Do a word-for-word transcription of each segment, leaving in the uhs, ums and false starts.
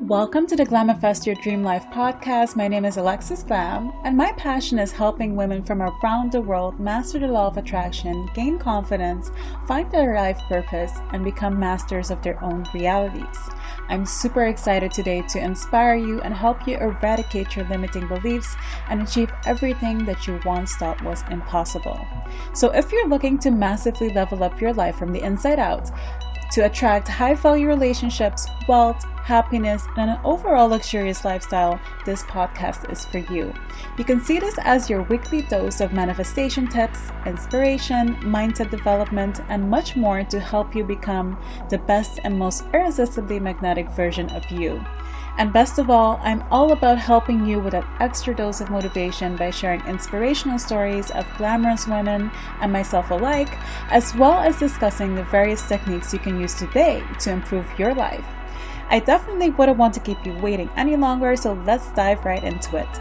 Welcome to the Glamifest Your Dream Life podcast. My name is Alexis Glam, and my passion is helping women from around the world master the law of attraction, gain confidence, find their life purpose, and become masters of their own realities. I'm super excited today to inspire you and help you eradicate your limiting beliefs and achieve everything that you once thought was impossible. So if you're looking to massively level up your life from the inside out, to attract high-value relationships, wealth, happiness, and an overall luxurious lifestyle, this podcast is for you. You can see this as your weekly dose of manifestation tips, inspiration, mindset development, and much more to help you become the best and most irresistibly magnetic version of you. And best of all, I'm all about helping you with that extra dose of motivation by sharing inspirational stories of glamorous women and myself alike, as well as discussing the various techniques you can use today to improve your life. I definitely wouldn't want to keep you waiting any longer, so let's dive right into it.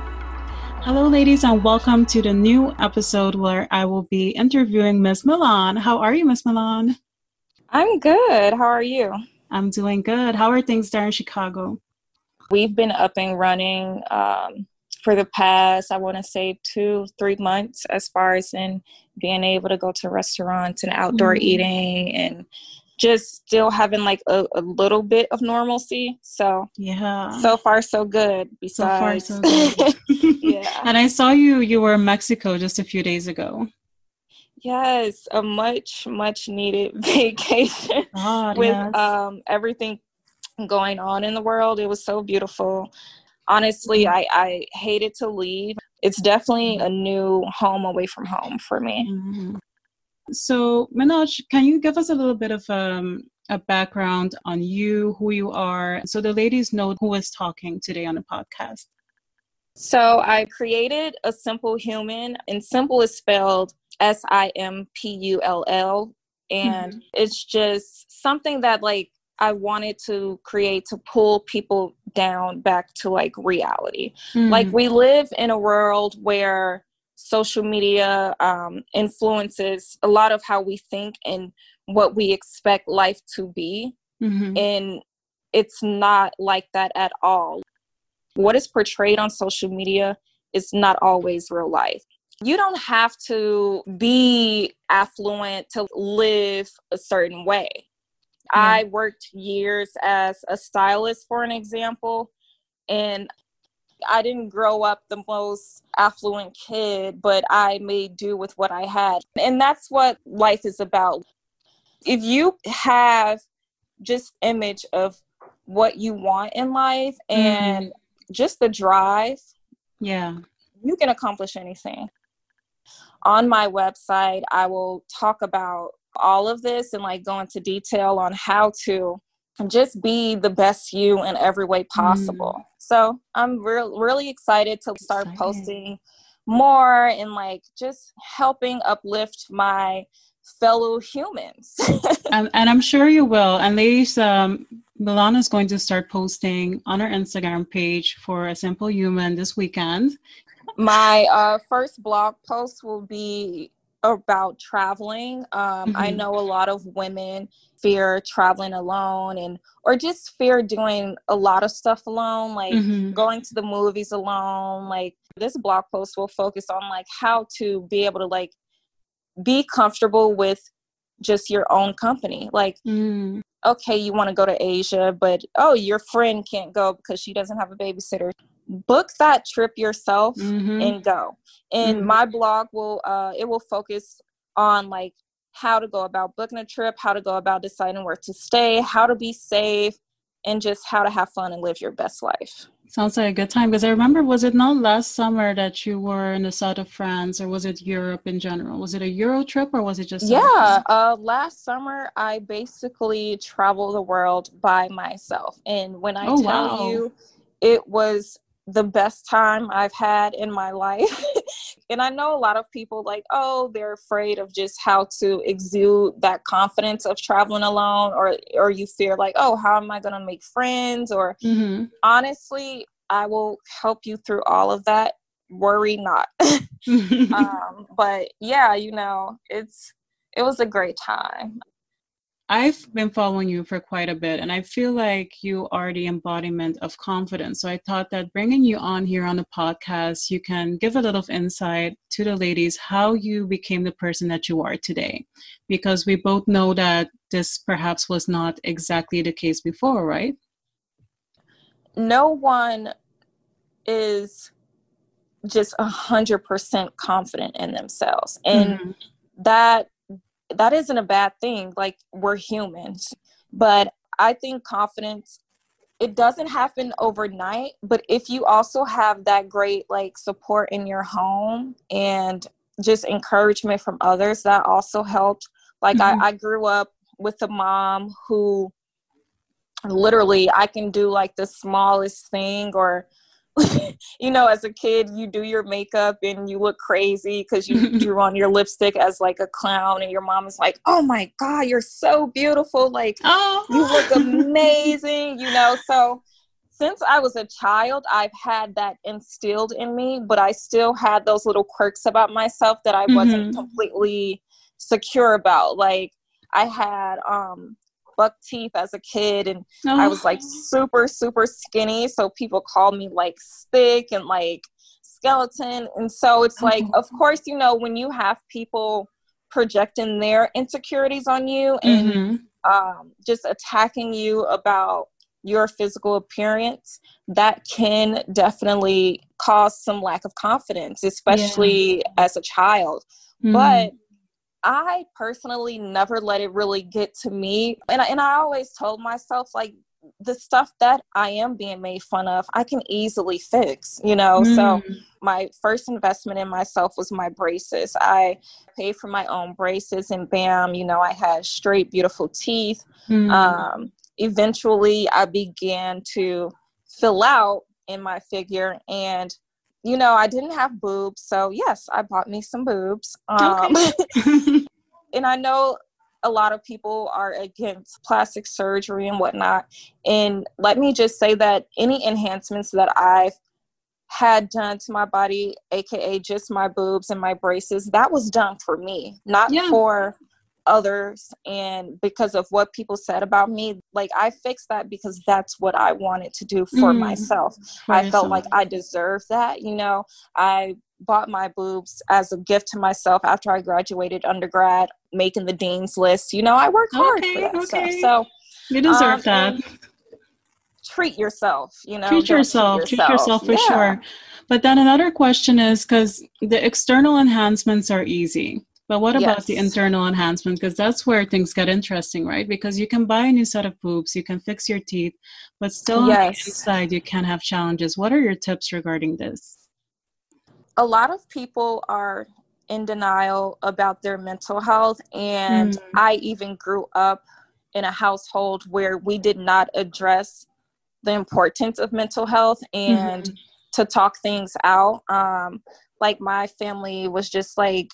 Hello, ladies, and welcome to the new episode where I will be interviewing Miss Milan. How are you, Miss Milan? I'm good. How are you? I'm doing good. How are things there in Chicago? We've been up and running um, for the past, I want to say, two, three months as far as in being able to go to restaurants and outdoor mm-hmm. eating and just still having like a, a little bit of normalcy. So yeah, so far so good. Besides, so far so good. yeah. And I saw you. You were in Mexico just a few days ago. Yes, a much much needed vacation God, with yes. um, everything going on in the world. It was so beautiful. Honestly, mm-hmm. I, I hated to leave. It's definitely a new home away from home for me. Mm-hmm. So, Manoj, can you give us a little bit of um, a background on you, who you are, so the ladies know who is talking today on the podcast? So I created A Simple Human, and simple is spelled S I M P U L L. And mm-hmm. it's just something that like I wanted to create to pull people down back to like reality. Mm. Like we live in a world where social media um, influences a lot of how we think and what we expect life to be. Mm-hmm. And it's not like that at all. What is portrayed on social media is not always real life. You don't have to be affluent to live a certain way. Yeah. I worked years as a stylist, for an example, and I didn't grow up the most affluent kid, but I made do with what I had. And that's what life is about. If you have just image of what you want in life and mm-hmm. just the drive, yeah, you can accomplish anything. On my website, I will talk about all of this and like go into detail on how to just be the best you in every way possible. Mm. So I'm re- really excited to start excited. posting more and like just helping uplift my fellow humans. and, and I'm sure you will. And ladies, um, Milan is going to start posting on her Instagram page for A Simple Human this weekend. My uh, first blog post will be about traveling. Um, mm-hmm. I know a lot of women fear traveling alone and or just fear doing a lot of stuff alone, like mm-hmm. going to the movies alone. Like this blog post will focus on like how to be able to like be comfortable with just your own company. Like, mm. okay, you want to go to Asia, but oh, your friend can't go because she doesn't have a babysitter. Book that trip yourself mm-hmm. and go. And mm-hmm. my blog will, uh, it will focus on like how to go about booking a trip, how to go about deciding where to stay, how to be safe, and just how to have fun and live your best life. Sounds like a good time. Because I remember, was it not last summer that you were in the south of France, or was it Europe in general? Was it a Euro trip or was it just? Yeah, uh, last summer I basically traveled the world by myself. And when I oh, tell wow. you, it was the best time I've had in my life. And I know a lot of people like, oh, they're afraid of just how to exude that confidence of traveling alone, or or you fear like, oh, how am I going to make friends? Or mm-hmm. honestly, I will help you through all of that. Worry not. um, but yeah, you know, it's it was a great time. I've been following you for quite a bit, and I feel like you are the embodiment of confidence. So I thought that bringing you on here on the podcast, you can give a little insight to the ladies how you became the person that you are today. Because we both know that this perhaps was not exactly the case before, right? No one is just a hundred percent confident in themselves. And mm-hmm. that that isn't a bad thing. Like, we're humans, but I think confidence, it doesn't happen overnight, but if you also have that great like support in your home and just encouragement from others, that also helped. Like mm-hmm. I, I grew up with a mom who literally, I can do like the smallest thing, or you know, as a kid, you do your makeup and you look crazy because you drew on your lipstick as like a clown, and your mom is like, oh my God, you're so beautiful. Like, oh. You look amazing, you know? So since I was a child, I've had that instilled in me, but I still had those little quirks about myself that I mm-hmm. wasn't completely secure about. Like, I had, um, buck teeth as a kid, and oh. I was like super super skinny, so people called me like stick and like skeleton. And so it's like, of course, you know, when you have people projecting their insecurities on you and mm-hmm. um, just attacking you about your physical appearance, that can definitely cause some lack of confidence, especially yeah. as a child. Mm-hmm. But I personally never let it really get to me. And I, and I always told myself, like, the stuff that I am being made fun of, I can easily fix, you know? Mm. So my first investment in myself was my braces. I paid for my own braces, and bam, you know, I had straight, beautiful teeth. Mm. Um, eventually I began to fill out in my figure, and you know, I didn't have boobs. So yes, I bought me some boobs. Um, okay. And I know a lot of people are against plastic surgery and whatnot. And let me just say that any enhancements that I've had done to my body, A K A just my boobs and my braces, that was done for me, not yeah. for others. And because of what people said about me, like, I fixed that because that's what I wanted to do for mm, myself. For I yourself. Felt like I deserved that. You know, I bought my boobs as a gift to myself after I graduated undergrad, making the dean's list. You know, I worked hard okay, for that okay. stuff. So you deserve um, that. Treat yourself, you know, treat yourself, treat yourself, treat yourself for yeah. sure. But then another question is, because the external enhancements are easy. But what about yes. the internal enhancement? Because that's where things get interesting, right? Because you can buy a new set of boobs, you can fix your teeth, but still yes. on the inside, you can have challenges. What are your tips regarding this? A lot of people are in denial about their mental health. And mm. I even grew up in a household where we did not address the importance of mental health and mm-hmm. to talk things out. Um, like, my family was just like,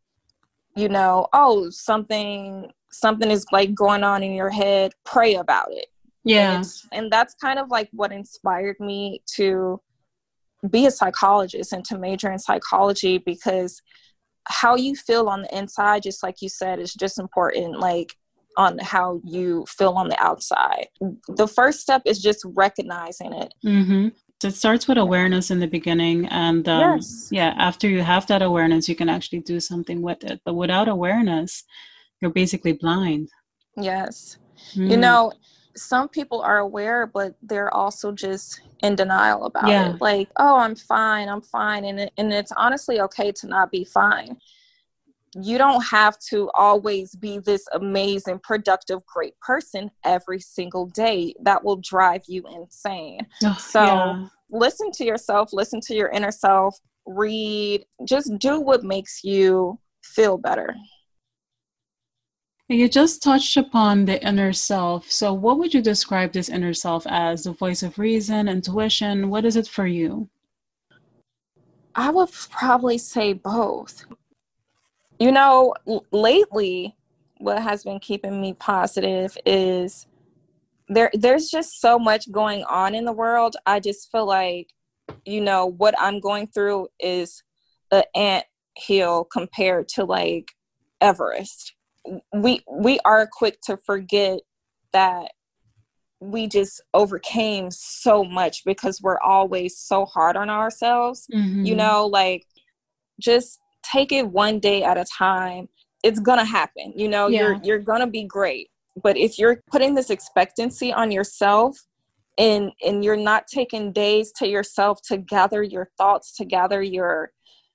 you know, oh, something, something is like going on in your head, pray about it. Yeah. And, it's, and that's kind of like what inspired me to be a psychologist and to major in psychology, because how you feel on the inside, just like you said, is just important, like, on how you feel on the outside. The first step is just recognizing it. Mm-hmm. So it starts with awareness in the beginning, and um, yes. yeah, after you have that awareness, you can actually do something with it. But without awareness, you're basically blind. Yes. Mm. You know, some people are aware, but they're also just in denial about yeah. it. Like, oh, I'm fine, I'm fine. And, it, and it's honestly okay to not be fine. You don't have to always be this amazing, productive, great person every single day. That will drive you insane. Oh, so yeah. listen to yourself, listen to your inner self, read, just do what makes you feel better. You just touched upon the inner self. So what would you describe this inner self as? The voice of reason, intuition? What is it for you? I would probably say both. You know, l- lately, what has been keeping me positive is there. there's just so much going on in the world. I just feel like, you know, what I'm going through is an ant hill compared to like Everest. we we are quick to forget that we just overcame so much because we're always so hard on ourselves. Mm-hmm. You know, like, just take it one day at a time. It's gonna happen. You know, yeah. you're you're gonna be great. But if you're putting this expectancy on yourself, and and you're not taking days to yourself to gather your thoughts, to gather your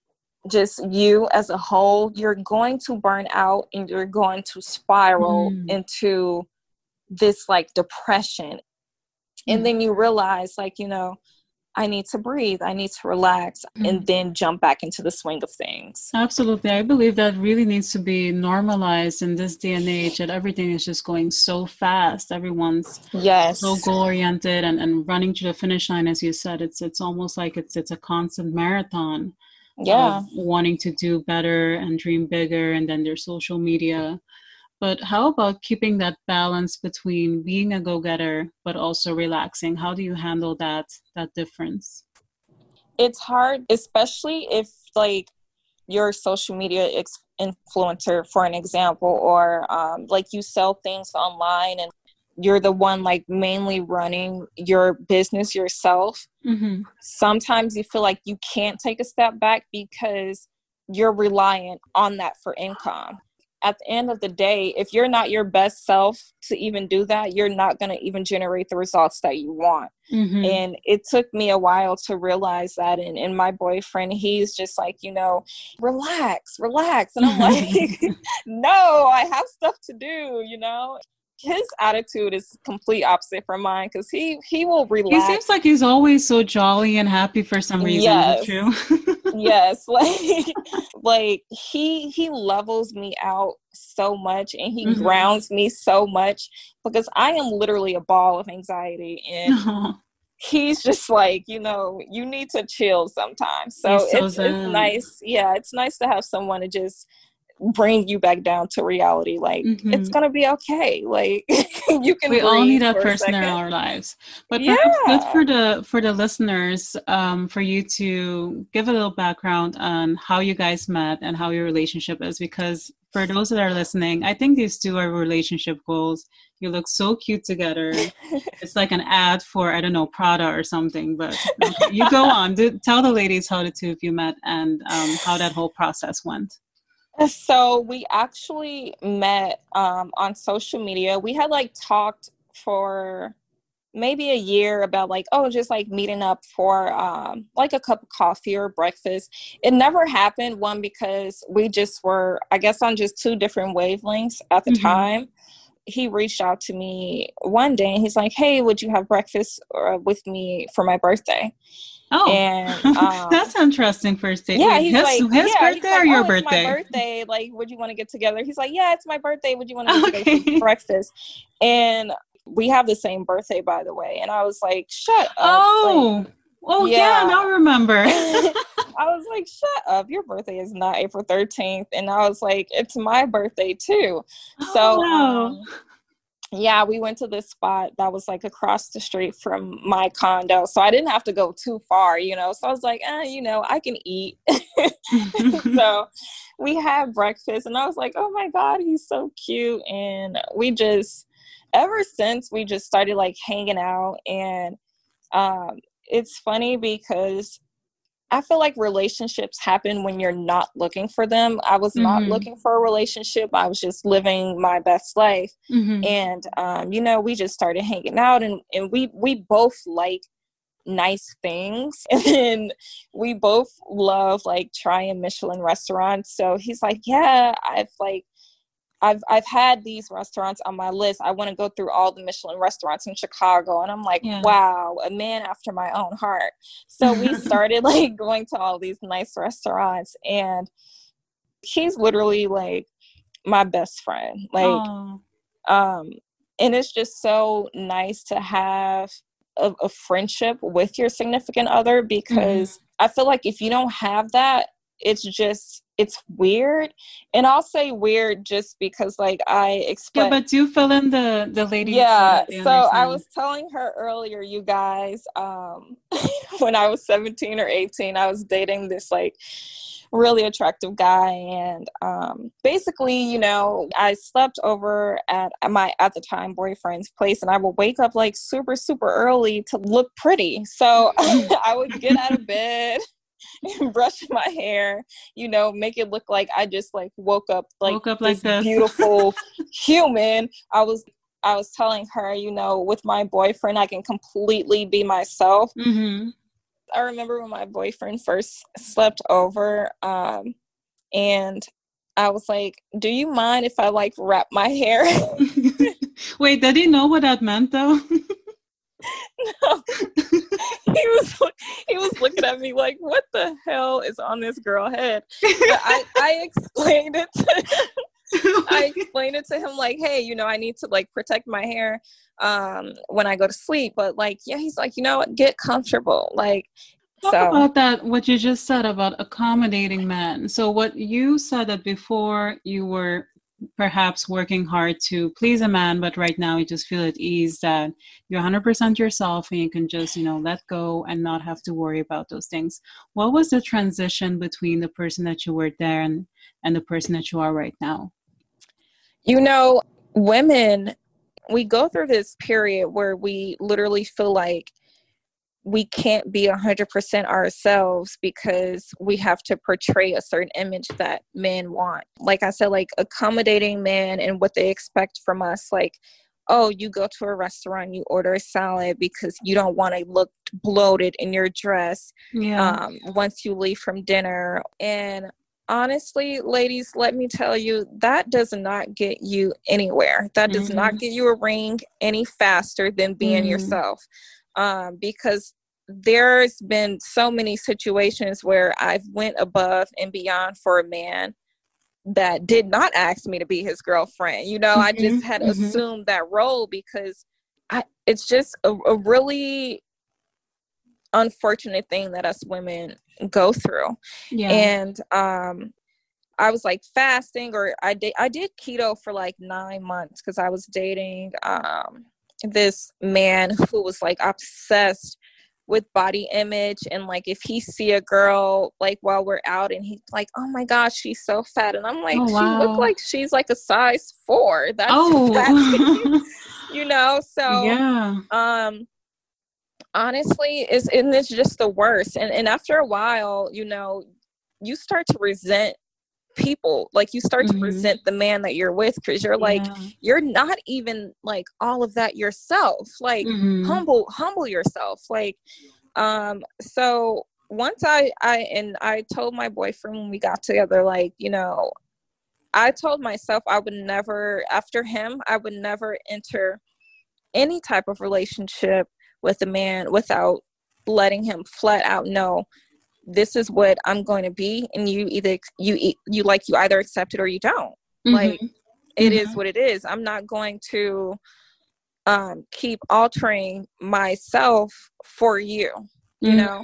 just you as a whole, you're going to burn out and you're going to spiral mm. into this like depression. Mm. And then you realize, like, you know, I need to breathe, I need to relax, mm. and then jump back into the swing of things. Absolutely. I believe that really needs to be normalized in this day and age, that everything is just going so fast. Everyone's yes. so goal-oriented and, and running to the finish line, as you said. It's it's almost like it's it's a constant marathon. Yeah. Of wanting to do better and dream bigger, and then there's social media. But how about keeping that balance between being a go-getter but also relaxing? How do you handle that that difference? It's hard, especially if like you're a social media ex- influencer, for an example, or um, like you sell things online and you're the one like mainly running your business yourself. Mm-hmm. Sometimes you feel like you can't take a step back because you're reliant on that for income. At the end of the day, if you're not your best self to even do that, you're not going to even generate the results that you want. Mm-hmm. And it took me a while to realize that. And, and my boyfriend, he's just like, you know, relax, relax. And I'm like, no, I have stuff to do, you know. His attitude is complete opposite from mine, because he, he will relax. He seems like he's always so jolly and happy for some reason. Yes. Is it true? Yes. Like, like he, he levels me out so much, and he mm-hmm. grounds me so much, because I am literally a ball of anxiety, and uh-huh. he's just like, you know, you need to chill sometimes. So, so it's, it's nice. Yeah. It's nice to have someone to just bring you back down to reality. Like, mm-hmm. it's gonna be okay. Like, you can. We all need that person in our lives. But yeah. perhaps good for the for the listeners, um, for you to give a little background on how you guys met and how your relationship is. Because for those that are listening, I think these two are relationship goals. You look so cute together. It's like an ad for, I don't know, Prada or something. But okay, you go on. Do, tell the ladies how the two of you met and um, how that whole process went. So we actually met um, on social media. We had like talked for maybe a year about like, oh, just like meeting up for um, like a cup of coffee or breakfast. It never happened. One, because we just were, I guess, on just two different wavelengths at the mm-hmm. time. He reached out to me one day and he's like, hey, would you have breakfast uh, with me for my birthday? Oh, and um, that's interesting. First date. Yeah, Wait, he's his, like, his yeah, birthday he's like, or your oh, birthday? It's my birthday. Like, would you want to get together? He's like, yeah, it's my birthday. Would you want to get okay. together for breakfast? And we have the same birthday, by the way. And I was like, shut up. Oh, like, oh yeah, yeah now I remember. I was like, shut up. Your birthday is not April thirteenth. And I was like, it's my birthday too. Oh, so, wow. um, yeah, we went to this spot that was like across the street from my condo. So I didn't have to go too far, you know. So I was like, eh, you know, I can eat. So we had breakfast and I was like, oh my God, he's so cute. And we just, ever since we just started like hanging out. And um, it's funny because I feel like relationships happen when you're not looking for them. I was mm-hmm. not looking for a relationship. I was just living my best life. Mm-hmm. And, um, you know, we just started hanging out and, and we, we both like nice things. And then we both love like trying Michelin restaurants. So he's like, yeah, I've like, I've I've had these restaurants on my list. I want to go through all the Michelin restaurants in Chicago. And I'm like, yeah. wow, a man after my own heart. So we started like going to all these nice restaurants. And he's literally like my best friend. Like, Aww. um, and it's just so nice to have a, a friendship with your significant other, because mm-hmm. I feel like if you don't have that, it's just, it's weird. And I'll say weird just because like I explain. Yeah, but you fill in the, the ladies. Yeah. So, so I was telling her earlier, you guys, um, when I was seventeen or eighteen, I was dating this like really attractive guy. And um, basically, you know, I slept over at my, at the time, boyfriend's place, and I would wake up like super, super early to look pretty. So I would get out of bed and brush my hair, you know, make it look like I just like woke up like, woke up this, like this beautiful human. I was I was telling her, you know, with my boyfriend, I can completely be myself. Mm-hmm. I remember when my boyfriend first slept over, um, and I was like, do you mind if I like wrap my hair? Wait, did he know what that meant though? No. He was he was looking at me like, what the hell is on this girl head? But I, I explained it to him. I explained it to him like, hey, you know, I need to like protect my hair um, when I go to sleep. But like, yeah, he's like, you know what, get comfortable. Like, Talk so. about that, what you just said about accommodating men. So what you said that before you were perhaps working hard to please a man, but right now you just feel at ease that you're one hundred percent yourself and you can just, you know, let go and not have to worry about those things. What was the transition between the person that you were there and, and the person that you are right now? You know, women, we go through this period where we literally feel like we can't be one hundred percent ourselves because we have to portray a certain image that men want. Like I said, like accommodating men and what they expect from us. Like, oh, you go to a restaurant, you order a salad because you don't want to look bloated in your dress yeah. um, once you leave from dinner. And honestly, ladies, let me tell you, that does not get you anywhere. That does mm-hmm. not get you a ring any faster than being mm-hmm. yourself. Um, because there's been so many situations where I've went above and beyond for a man that did not ask me to be his girlfriend. You know, mm-hmm. I just had mm-hmm. assumed that role because I, it's just a, a really unfortunate thing that us women go through. Yeah. And um, I was like fasting, or I did, I did keto for like nine months because I was dating um, this man who was like obsessed with body image. And like, if he see a girl like while we're out and he's like, oh my gosh, she's so fat. And I'm like, oh, wow. She look like she's like a size four. That's oh. You know? So, yeah. um, honestly, it's, and it's just the worst. And, and after a while, you know, you start to resent people. Like, you start mm-hmm. to resent the man that you're with, because you're like, yeah. you're not even like all of that yourself. Like, mm-hmm. humble, humble yourself. Like, um, so once I, I, and I told my boyfriend when we got together, like, you know, I told myself I would never, after him, I would never enter any type of relationship with a man without letting him flat out know, this is what I'm going to be, and you either you you like you either accept it or you don't. Mm-hmm. Like, it mm-hmm. is what it is. I'm not going to um, keep altering myself for you. You mm-hmm. know.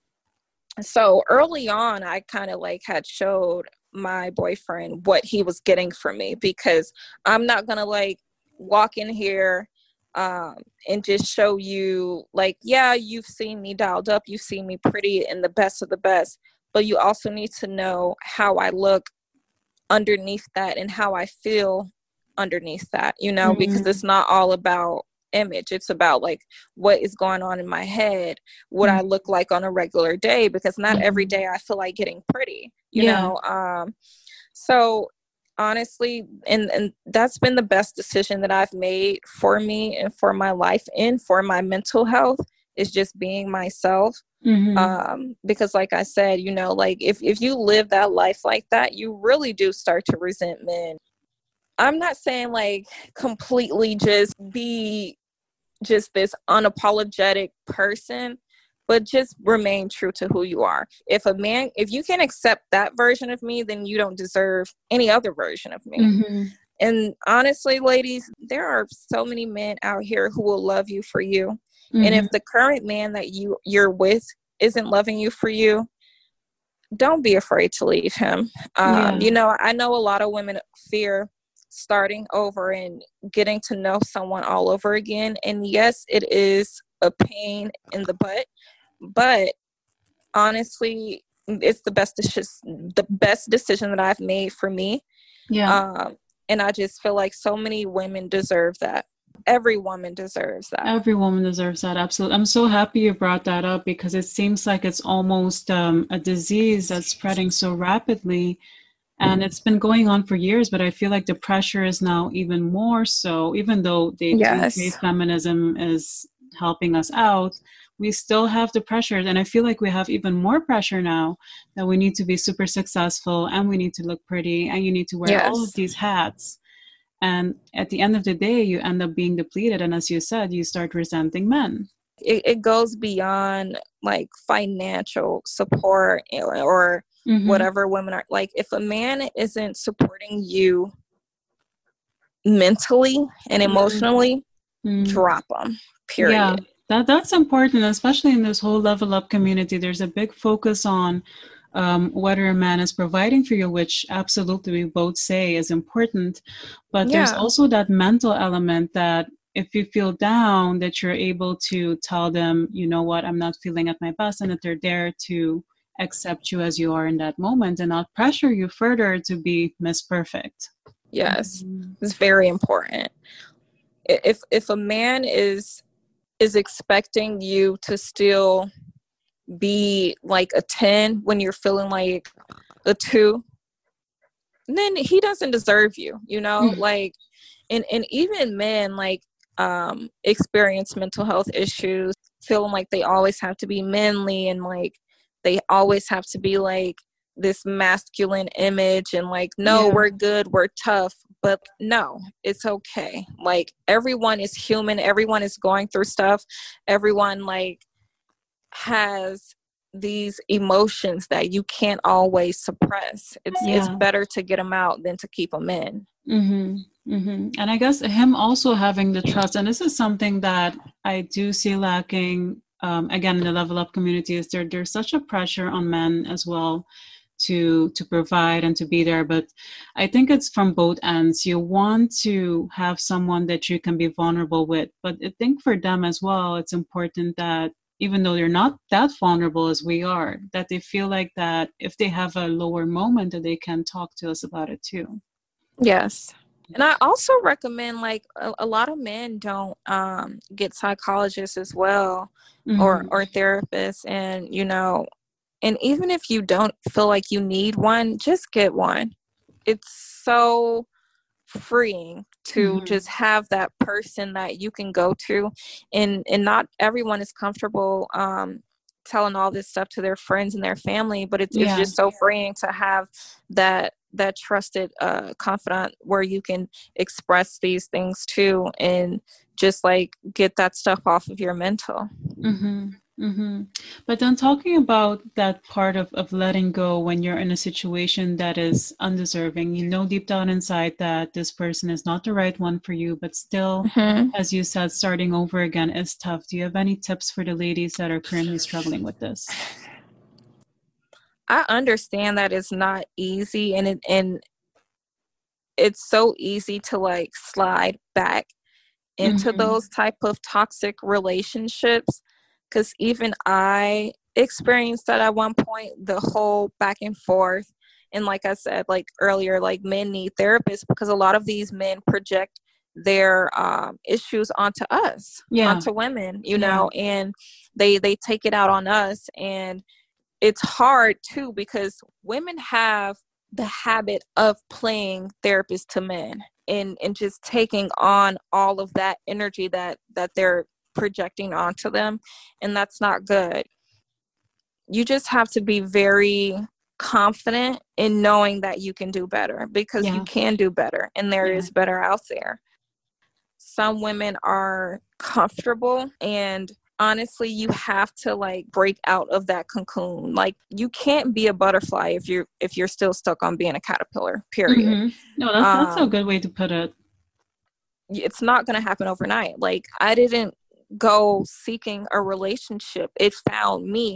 So early on, I kind of like had showed my boyfriend what he was getting from me, because I'm not gonna like walk in here um and just show you like, yeah, you've seen me dialed up, you've seen me pretty and the best of the best, but you also need to know how I look underneath that and how I feel underneath that, you know, mm-hmm. because it's not all about image. It's about like what is going on in my head, what mm-hmm. I look like on a regular day, because not mm-hmm. every day I feel like getting pretty, you yeah. know. Um so honestly, and, and that's been the best decision that I've made for me and for my life and for my mental health, is just being myself. Mm-hmm. Um, because like I said, you know, like if, if you live that life like that, you really do start to resent men. I'm not saying like completely just be just this unapologetic person, but just remain true to who you are. If a man, if you can accept that version of me, then you don't deserve any other version of me. Mm-hmm. And honestly, ladies, there are so many men out here who will love you for you. Mm-hmm. And if the current man that you, you're with isn't loving you for you, don't be afraid to leave him. Um, Yeah. You know, I know a lot of women fear starting over and getting to know someone all over again. And yes, it is a pain in the butt, but honestly, it's the best decision, the best decision that I've made for me. Yeah. Um, and I just feel like so many women deserve that. Every woman deserves that. Every woman deserves that. Absolutely. I'm so happy you brought that up, because it seems like it's almost um, a disease that's spreading so rapidly. And it's been going on for years, but I feel like the pressure is now even more so. Even though they Yes. do say feminism is helping us out, we still have the pressure. And I feel like we have even more pressure now, that we need to be super successful, and we need to look pretty, and you need to wear Yes. all of these hats. And at the end of the day, you end up being depleted. And as you said, you start resenting men. It, it goes beyond like financial support or Mm-hmm. whatever women are. Like, if a man isn't supporting you mentally and emotionally, Mm-hmm. drop them, period. Yeah, that, that's important, especially in this whole level up community. There's a big focus on um, whether a man is providing for you, which absolutely we both say is important. But there's Yeah. also that mental element that if you feel down, that you're able to tell them, you know what, I'm not feeling at my best, and that they're there to accept you as you are in that moment and not pressure you further to be Miss Perfect. Yes, it's very important. If if a man is is expecting you to still be like a ten when you're feeling like a two, then he doesn't deserve you, you know? Like, and, and even men like um experience mental health issues, feeling like they always have to be manly, and like they always have to be like this masculine image, and like, no, Yeah. we're good, we're tough. But no, it's okay. Like, everyone is human. Everyone is going through stuff. Everyone like has these emotions that you can't always suppress. It's Yeah. it's better to get them out than to keep them in. Mm-hmm. Mm-hmm. And I guess him also having the trust, and this is something that I do see lacking, um, again, in the level up community, is there there's such a pressure on men as well to to provide and to be there. But I think it's from both ends. You want to have someone that you can be vulnerable with, but I think for them as well, it's important that even though they're not that vulnerable as we are, that they feel like that if they have a lower moment, that they can talk to us about it too. Yes. And I also recommend, like, a, a lot of men don't um, get psychologists as well, Mm-hmm. or, or therapists. And, you know, and even if you don't feel like you need one, just get one. It's so freeing to Mm-hmm. just have that person that you can go to. And, and not everyone is comfortable um, telling all this stuff to their friends and their family, but it's, Yeah. it's just so freeing to have that that trusted uh, confidant where you can express these things to, and just like get that stuff off of your mental. Mm-hmm. Mm-hmm. But then talking about that part of, of letting go when you're in a situation that is undeserving, you know deep down inside that this person is not the right one for you, but still, Mm-hmm. as you said, starting over again is tough. Do you have any tips for the ladies that are currently struggling with this? I understand that it's not easy, and it, and it's so easy to like slide back into Mm-hmm. those type of toxic relationships, because even I experienced that at one point, the whole back and forth. And like I said, like earlier, like men need therapists because a lot of these men project their um, issues onto us, Yeah. onto women, you Yeah. know, and they they take it out on us. And it's hard too, because women have the habit of playing therapist to men, and, and just taking on all of that energy that, that they're projecting onto them. And that's not good. You just have to be very confident in knowing that you can do better, because Yeah. you can do better, and there Yeah. is better out there. Some women are comfortable, and honestly, you have to like break out of that cocoon. Like, you can't be a butterfly if you're if you're still stuck on being a caterpillar, period. Mm-hmm. No, that's, that's a Um, good way to put it. it's not going to happen overnight. Like, I didn't go seeking a relationship. It found me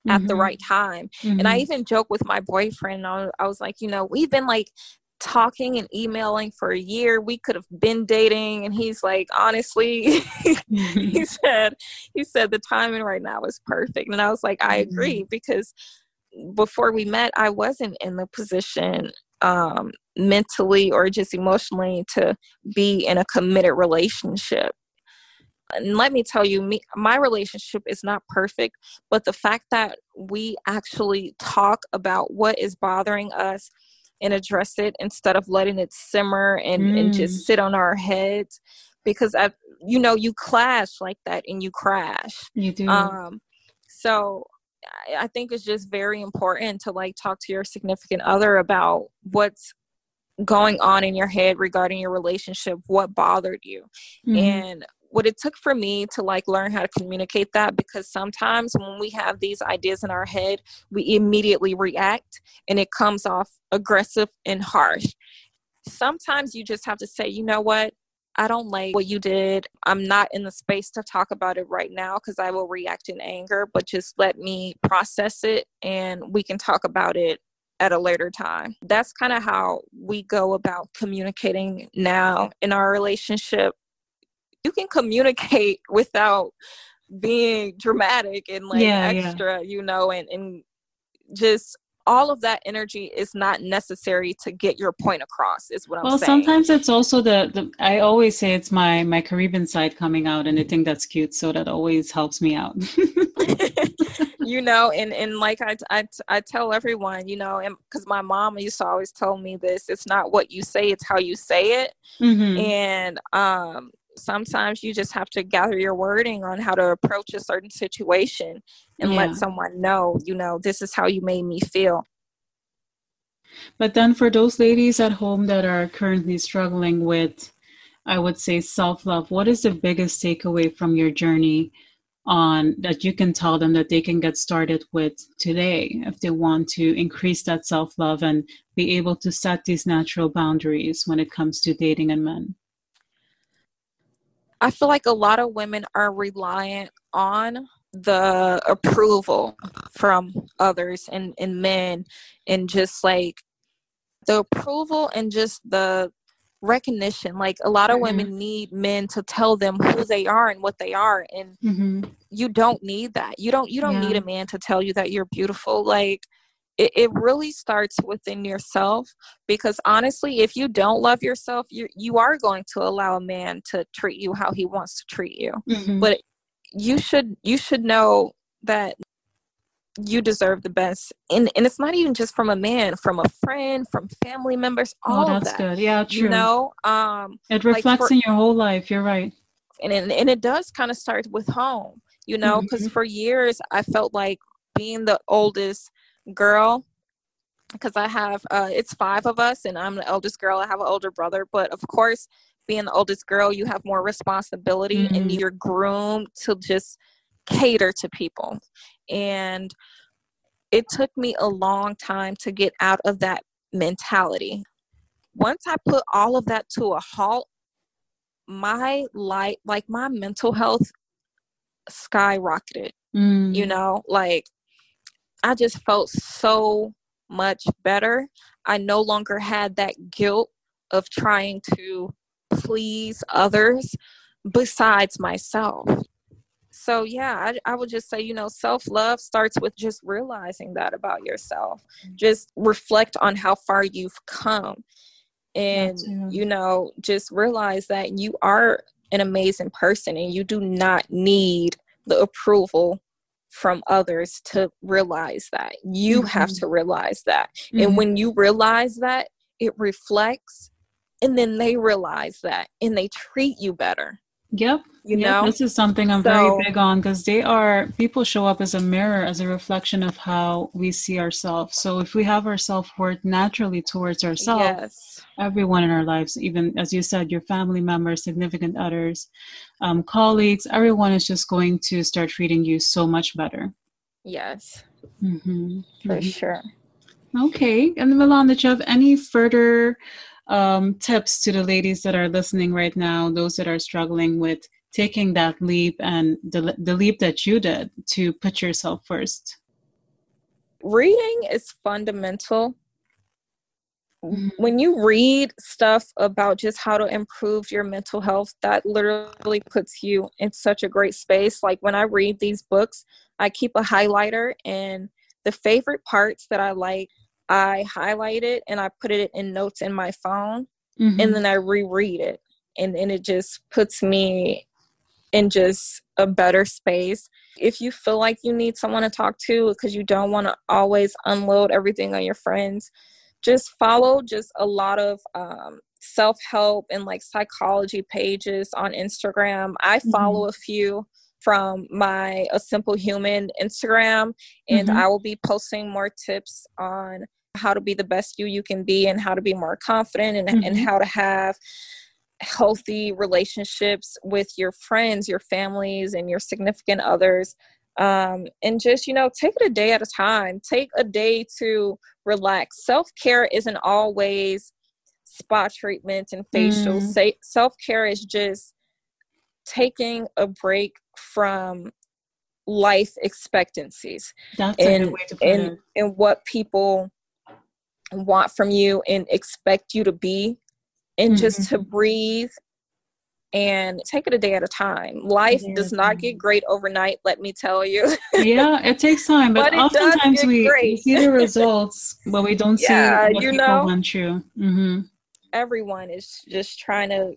mm-hmm. at the right time. Mm-hmm. And I even joke with my boyfriend. I was, I was like, you know, we've been like talking and emailing for a year. We could have been dating. And he's like, honestly, mm-hmm. he said, he said the timing right now is perfect. And I was like, I agree, mm-hmm. because before we met, I wasn't in the position um, mentally or just emotionally to be in a committed relationship. And let me tell you, me, my relationship is not perfect, but the fact that we actually talk about what is bothering us and address it instead of letting it simmer and, mm. and just sit on our heads, because, I, you know, you clash like that and you crash. You do. Um, so I, I think it's just very important to like talk to your significant other about what's going on in your head regarding your relationship, what bothered you. Mm. And what it took for me to like learn how to communicate that, because sometimes when we have these ideas in our head, we immediately react and it comes off aggressive and harsh. Sometimes you just have to say, you know what? I don't like what you did. I'm not in the space to talk about it right now because I will react in anger, but just let me process it and we can talk about it at a later time. That's kind of how we go about communicating now in our relationship. You can communicate without being dramatic and like yeah, extra, yeah. you know, and, and just all of that energy is not necessary to get your point across, is what I'm well, saying. Well, sometimes it's also the, the, I always say it's my, my Caribbean side coming out, and I think that's cute. So that always helps me out. You know, and, and like I, I, I tell everyone, you know, and because my mom used to always tell me this, it's not what you say, it's how you say it. Mm-hmm. And, um, sometimes you just have to gather your wording on how to approach a certain situation and yeah. let someone know, you know, this is how you made me feel. But then for those ladies at home that are currently struggling with, I would say, self-love, what is the biggest takeaway from your journey on that you can tell them that they can get started with today if they want to increase that self-love and be able to set these natural boundaries when it comes to dating and men? I feel like a lot of women are reliant on the approval from others and, and men, and just like the approval and just the recognition. Like a lot of mm-hmm. women need men to tell them who they are and what they are. And mm-hmm. you don't need that. You don't, you don't yeah. need a man to tell you that you're beautiful. Like it, it really starts within yourself, because honestly, if you don't love yourself, you you are going to allow a man to treat you how he wants to treat you. Mm-hmm. But you should you should know that you deserve the best. And and it's not even just from a man, from a friend, from family members, all oh, that's that. good. Yeah, true. You know, um, it reflects like for, in your whole life. You're right. And it, and it does kind of start with home, you know, because mm-hmm. for years I felt like being the oldest girl, because I have uh it's five of us and I'm the eldest girl. I have an older brother, but of course being the oldest girl, you have more responsibility mm-hmm. and you're groomed to just cater to people. And it took me a long time to get out of that mentality. Once I put all of that to a halt, my life, like my mental health skyrocketed. Mm. You know, like I just felt so much better. I no longer had that guilt of trying to please others besides myself. So yeah, I, I would just say, you know, self-love starts with just realizing that about yourself. Just reflect on how far you've come. And, you know, just realize that you are an amazing person and you do not need the approval from others to realize that. You mm-hmm. have to realize that. Mm-hmm. And when you realize that, it reflects, and then they realize that and they treat you better. Yep. You yep. know, this is something I'm so, very big on, because they are, people show up as a mirror, as a reflection of how we see ourselves. So if we have our self-worth naturally towards ourselves, yes. everyone in our lives, even as you said, your family members, significant others, um, colleagues, everyone is just going to start treating you so much better. Yes, mm-hmm. for mm-hmm. sure. Okay. And Milan, did you have any further um, tips to the ladies that are listening right now, those that are struggling with taking that leap and the, the leap that you did to put yourself first? reading is fundamental. Mm-hmm. When you read stuff about just how to improve your mental health, that literally puts you in such a great space. Like when I read these books, I keep a highlighter, and the favorite parts that I like, I highlight it and I put it in notes in my phone, mm-hmm. and then I reread it. And, and it just puts me in just a better space. If you feel like you need someone to talk to because you don't want to always unload everything on your friends, just follow just a lot of um, self-help and like psychology pages on Instagram. I follow mm-hmm. a few from my A Simple Human Instagram, and mm-hmm. I will be posting more tips on how to be the best you you can be, and how to be more confident, and, mm-hmm. and how to have healthy relationships with your friends, your families, and your significant others. Um, and just, you know, take it a day at a time. Take a day to relax. Self-care isn't always spa treatments and facials. Mm. Say, self-care is just taking a break from life expectancies. That's and, a good way to put and, it. And what people want from you and expect you to be. And mm-hmm. just to breathe and take it a day at a time. Life does not get great overnight, let me tell you. Yeah, it takes time, but, but oftentimes we, we see the results, but we don't yeah, see what you people know, went through. Mm-hmm. Everyone is just trying to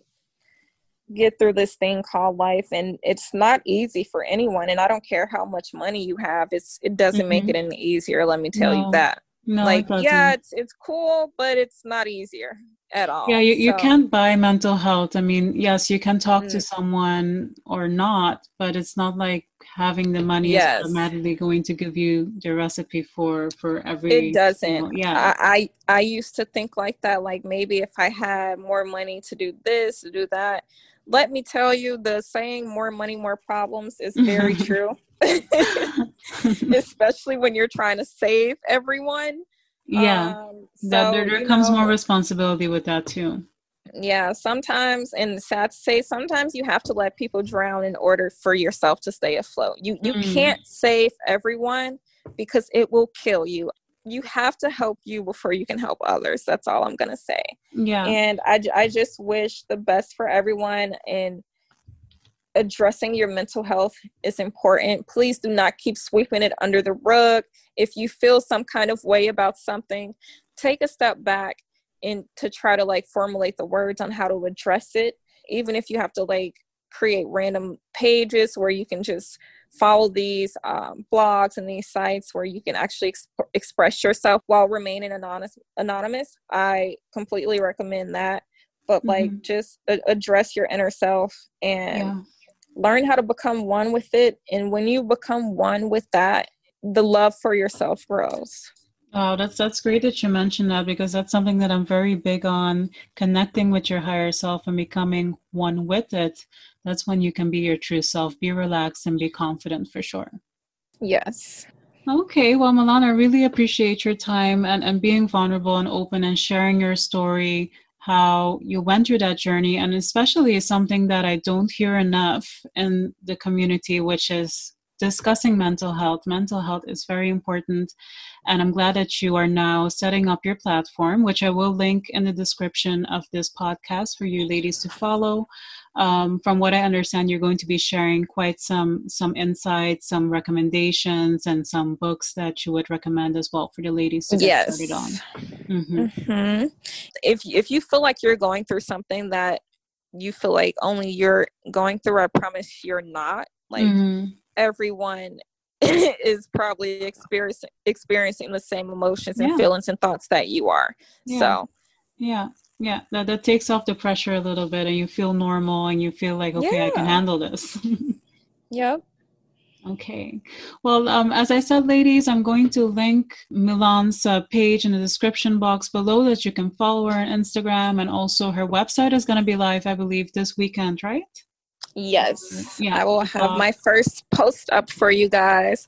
get through this thing called life, and it's not easy for anyone. And I don't care how much money you have; it's it doesn't mm-hmm. make it any easier. Let me tell no. you that. No, like, it yeah, it's it's cool, but it's not easier at all. Yeah, you, you so. can't buy mental health. I mean, yes, you can talk mm. to someone or not, but it's not like having the money yes. is automatically going to give you the recipe for, for every... It doesn't. You know, yeah. I, I I used to think like that, like maybe if I had more money to do this, to do that. Let me tell you, the saying more money, more problems is very true. Especially when you're trying to save everyone. Yeah, um, so, that there, there comes know, more responsibility with that too. Yeah, sometimes, and sad to say, sometimes you have to let people drown in order for yourself to stay afloat. You you mm. can't save everyone because it will kill you. You have to help you before you can help others. That's all I'm gonna say. Yeah, and I I just wish the best for everyone. And addressing your mental health is important. Please do not keep sweeping it under the rug. If you feel some kind of way about something, take a step back and to try to like formulate the words on how to address it. Even if you have to like create random pages where you can just follow these um, blogs and these sites where you can actually exp- express yourself while remaining anonymous, anonymous. I completely recommend that. But like mm-hmm. just a- address your inner self and yeah. learn how to become one with it. And when you become one with that, the love for yourself grows. Oh, that's that's great that you mentioned that, because that's something that I'm very big on, connecting with your higher self and becoming one with it. That's when you can be your true self, be relaxed and be confident for sure. Yes. Okay, well, Milan, I really appreciate your time and, and being vulnerable and open and sharing your story, how you went through that journey, and especially something that I don't hear enough in the community, which is discussing mental health. Mental health is very important, and I'm glad that you are now setting up your platform, which I will link in the description of this podcast for you ladies to follow. Um, from what I understand, you're going to be sharing quite some some insights, some recommendations, and some books that you would recommend as well for the ladies to get yes. started on. Mm-hmm. Mm-hmm. If if you feel like you're going through something that you feel like only you're going through, I promise you're not. Like mm-hmm. everyone is probably experiencing experiencing the same emotions and yeah. feelings and thoughts that you are. Yeah. So yeah. Yeah, that, that takes off the pressure a little bit, and you feel normal and you feel like, okay, yeah. I can handle this. Yep. Okay. Well, um, as I said, ladies, I'm going to link Milan's uh, page in the description box below that you can follow her on Instagram, and also her website is going to be live, I believe, this weekend, right? Yes. Yeah. I will have uh, my first post up for you guys.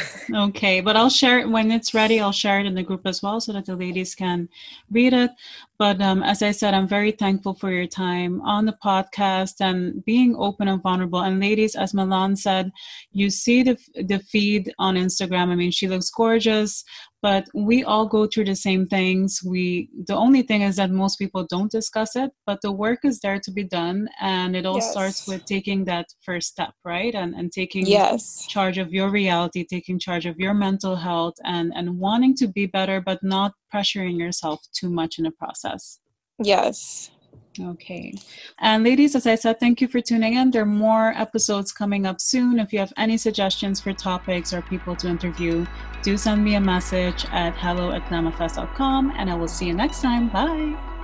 Okay. But I'll share it when it's ready. I'll share it in the group as well so that the ladies can read it. But um, as I said, I'm very thankful for your time on the podcast and being open and vulnerable. And ladies, as Milan said, you see the the feed on Instagram. I mean, she looks gorgeous, but we all go through the same things. We the only thing is that most people don't discuss it, but the work is there to be done. And it all Yes. starts with taking that first step, right? And and taking Yes. charge of your reality, taking charge of your mental health, and, and wanting to be better, but not pressuring yourself too much in the process. Yes. Okay. And ladies, as I said, thank you for tuning in. There are more episodes coming up soon. If you have any suggestions for topics or people to interview, do send me a message at hello at glamafest dot com, and I will see you next time. Bye.